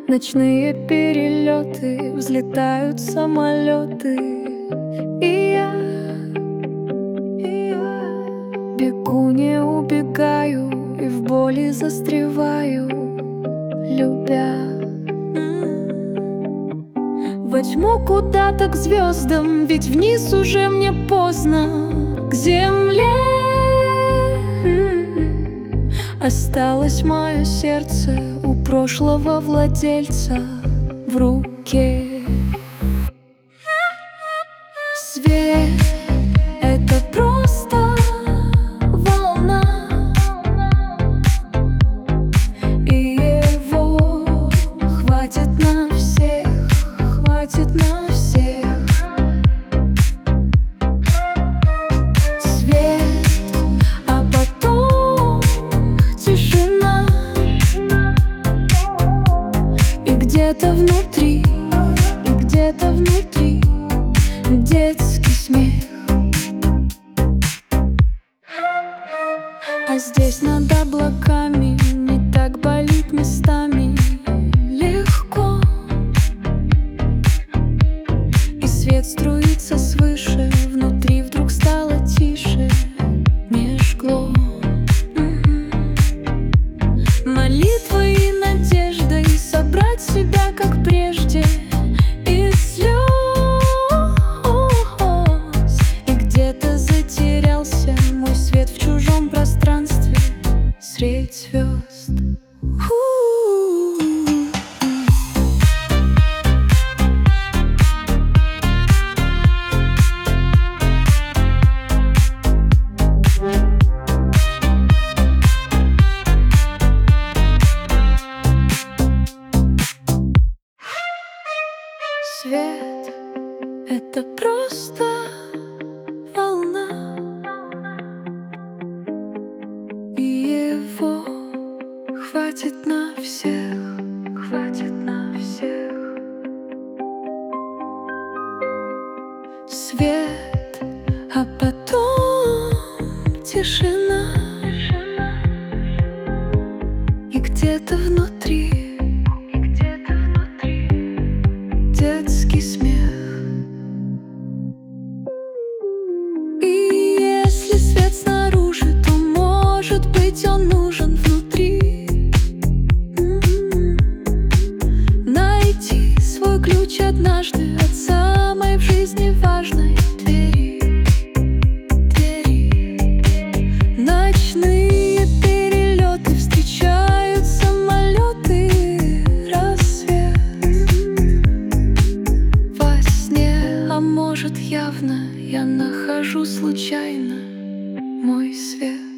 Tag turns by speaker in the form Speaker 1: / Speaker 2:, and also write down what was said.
Speaker 1: Ночные перелеты, взлетают самолеты, и я бегу, не убегаю, и в боли застреваю, любя. Во тьму куда-то к звездам, ведь вниз уже мне поздно, к земле. Осталось мое сердце у прошлого владельца в руке. Свет — это просто волна, и его хватит на всех, хватит на всех. Свет, а потом тишина, и где-то внутри, детский смех. А здесь над облаками не так болит местами, легко. И свет струится свыше, внутри вдруг стало тише, не жгло. Молитвой и надеждой собрать себя, как прежде, из слез. И где-то затерялся мой свет в чужом пространстве средь звезд. Свет — это просто волна, и его хватит на всех, хватит на всех. Свет, а потом тишина, и где-то внутри детский смех. И если свет снаружи, то, может быть, он нужен внутри. Найти свой ключ однажды от самой в жизни важной двери. Ночные перелеты, встречают самолеты, рассвет. А может, явно я нахожу случайно мой свет.